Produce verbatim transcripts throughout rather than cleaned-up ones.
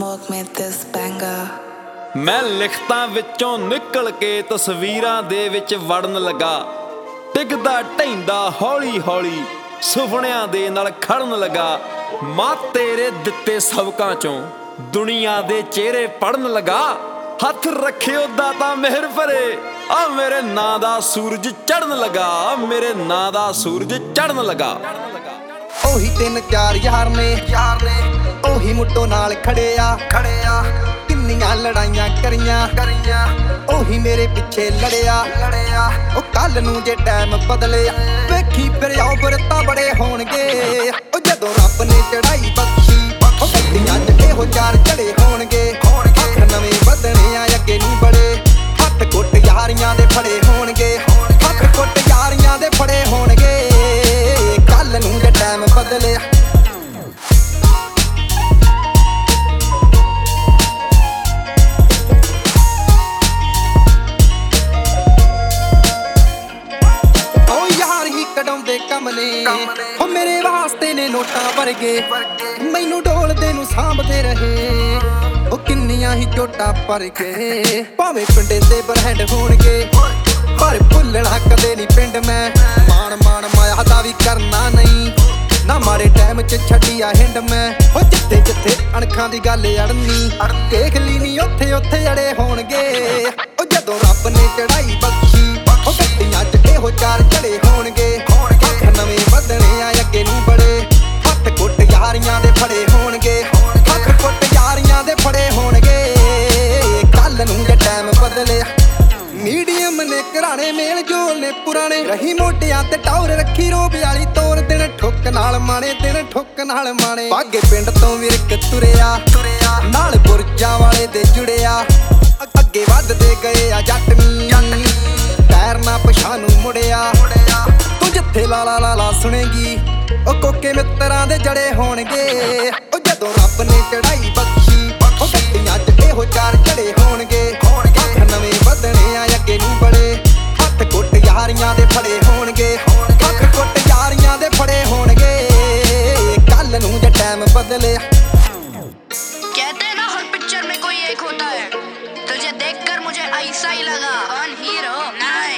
smoke me this banger। मैं लिखतां विचों निकल के तस्वीरां दे विच वड़न लगा, टिकदा ढैंदा हौली हौली सुपनियां दे नाल खड़न लगा। मां तेरे दित्ते सबकां चों दुनिया दे चेहरे पढ़न लगा। हथ रखियो दाता मेहर भरे, आ मेरे नां दा सूरज चढ़न लगा, मेरे नां दा सूरज चढ़न लगा। ओही तीन चार यार ने यार ने ओही मुट्टो नाल खड़े आ खड़े आ किन्नियां लड़ाइयां करियां करियां ओही मेरे पिछे लड़िया लड़िया। ओ कल नूं जे टाइम बदले वेखी फिर आओ बरता बड़े होणगे। ओ जदों रब ने चढ़ाई बख्शी ओ गड्डियां च एहो चार चढ़े होणगे। हथ नवें बदने आ अगे नहीं बड़े, हथ कुट यारियां दे फड़े होणगे। हथ कुट यारियां दे फड़े होणगे। कल नूं जे टाइम बदले ਕਢਾਉਂਦੇ ਕਮਲੇ ਹੋ ਮੇਰੇ ਵਾਸਤੇ ਨੇ ਨੋਟਾਂ ਵਰਗੇ, ਮੈਨੂੰ ਡੋਲਦੇ ਨੂੰ ਸਾਂਭਦੇ ਰਹੇ। ਉਹ ਕਿੰਨੀਆਂ ਹੀ ਚੋਟਾਂ ਪਰ ਕੇ ਭਾਵੇਂ ਪਿੰਡੇ ਦੇ ਬਰਹੰਡ ਹੋਣਗੇ, ਪਰ ਭੁੱਲਣਾ ਕਦੇ ਨਹੀਂ ਪਿੰਡ ਮੈਂ। ਮਾਣ ਮਾਣ ਮਾਇਆ ਦਾ ਵੀ ਕਰਨਾ ਨਹੀਂ, ਨਾ ਮਾੜੇ ਟਾਈਮ ਚ ਛੱਡਿਆ ਹਿੰਡ ਮੈਂ। ਉਹ ਜਿੱਥੇ ਜਿੱਥੇ ਅਣਖਾਂ ਦੀ ਗੱਲ ਅੜਨੀ ਦੇਖ ਲਈ ਨਹੀਂ ਉੱਥੇ ਉੱਥੇ ਅੜੇ ਹੋਣਗੇ। ਉਹ ਜਦੋਂ ਰੱਬ ਨੇ ਚੜਾਈ ਬਖਸ਼ੀ ਉਹ ਗੱਡੀਆਂ ਚ ਇਹੋ ਚਾਰ ਚੜੇ ਹੋਣਗੇ। ਹੱਥ ਨਵੇਂ ਵਧਣੇ ਆ ਅੱਗੇ ਨੂੰ ਬੜੇ, ਹੱਥ ਕੁੱਟ ਯਾਰੀਆਂ ਦੇ ਫੜੇ ਹੋਣਗੇ। ਹੱਥ ਕੁੱਟ ਯਾਰੀਆਂ ਦੇ ਫੜੇ ਹੋਣਗੇ। ਕੱਲ ਨੂੰ ਜੇ ਟਾਈਮ ਬਦਲਿਆ ਮੀਡੀਅਮ ਨੇ ਘਰਾਣੇ ਮੇਲ ਜੋਲ ਨੇ ਪੁਰਾਣੇ ਰਹੀ ਮੋਢਿਆਂ ਤੇ ਟੌਰ ਰੱਖੀ ਰੋਬ ਵਾਲੀ ਤੋਰ। ਦਿਨ ਠੁੱਕ ਨਾਲ ਮਾਣੇ ਦਿਨ ਠੁੱਕ ਨਾਲ ਮਾਣੇ ਬਾਗੇ ਪਿੰਡ ਤੋਂ ਵਿਰਕ ਤੁਰਿਆ ਤੁਰਿਆ ਨਾਲ ਬੁਰਜਾਂ ਵਾਲੇ ਦੇ ਜੁੜਿਆ। ਅੱਗੇ ਵੱਧਦੇ ਗਏ ਆ ਜੱਟ ਨੀ ਪੈਰ ਨਾ ਪਛਾਣ ਨੂੰ ਮੁੜਿਆ। ਤੂੰ ਜਿੱਥੇ ਲਾ ਲਾ ਲਾ ਲਾ ਸੁਣੇਗੀ ਉਹ ਕੋਕੇ ਮਿੱਤਰਾਂ ਦੇ ਜੜੇ ਹੋਣਗੇ। ਉਹ ਜਦੋਂ ਰੱਬ ਨੇ ਚੜਾਈ ਬਖਸ਼ੀ ਉਹ ਗੱਡੀਆਂ ਚ ਇਹੋ ਚਾਰ ਚੜੇ ਹੋਣਗੇ। ਹੱਥ ਨਵੇਂ ਵਧਣੇ ਆ ਅੱਗੇ ਨੂੰ ਬੜੇ, ਹੱਥ ਕੁੱਟ ਯਾਰੀਆਂ ਦੇ ਫੜੇ ਹੋਣਗੇ। ਹੱਥ ਕੁੱਟ ਯਾਰੀਆਂ ਦੇ ਫੜੇ ਹੋਣਗੇ। ਕੱਲ ਨੂੰ ਜੇ ਟਾਈਮ ਬਦਲਿਆ कहते हैं ना हर पिक्चर में कोई एक होता है, तुझे देखकर मुझे ऐसा ही लगा कौन हीरो नहीं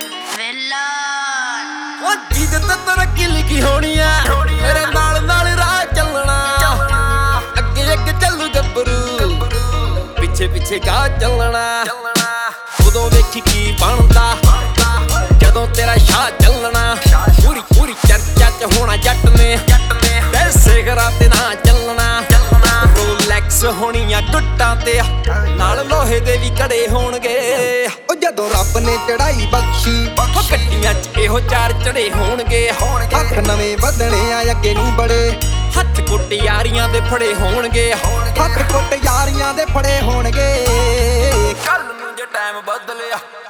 विलन। ओ जीत ते तरक्की लिखी होनी है, मेरे नाल नाल राह चलना। अगे अगे चलू गब्बरू पिछे पिछे गा चलना। उदों वेखी की बनदा जदों तेरा शाह चलना। पूरी पूरी चर्चा च होना जट ने पैसे करा ते ना चलना। रोलैक्स होनियां गुट्टां ते नाल लोहे दे भी कड़े होणगे। ਉਹ ਜਦੋਂ ਰੱਬ ਨੇ ਚੜਾਈ ਬਖਸ਼ੀ ਉਹ ਗੱਡੀਆਂ ਚ ਇਹੋ ਚਾਰ ਚੜੇ ਹੋਣਗੇ। ਹੱਥ ਨਵੇਂ ਵਧਣੇ ਆ ਅੱਗੇ ਨੂੰ ਬੜੇ, ਹੱਥ ਕੁੱਟ ਯਾਰੀਆਂ ਦੇ ਫੜੇ ਹੋਣਗੇ। ਹੱਥ ਕੁੱਟ ਯਾਰੀਆਂ ਦੇ ਫੜੇ ਹੋਣਗੇ। ਕੱਲ ਨੂੰ ਜੇ ਟਾਈਮ ਬਦਲਿਆ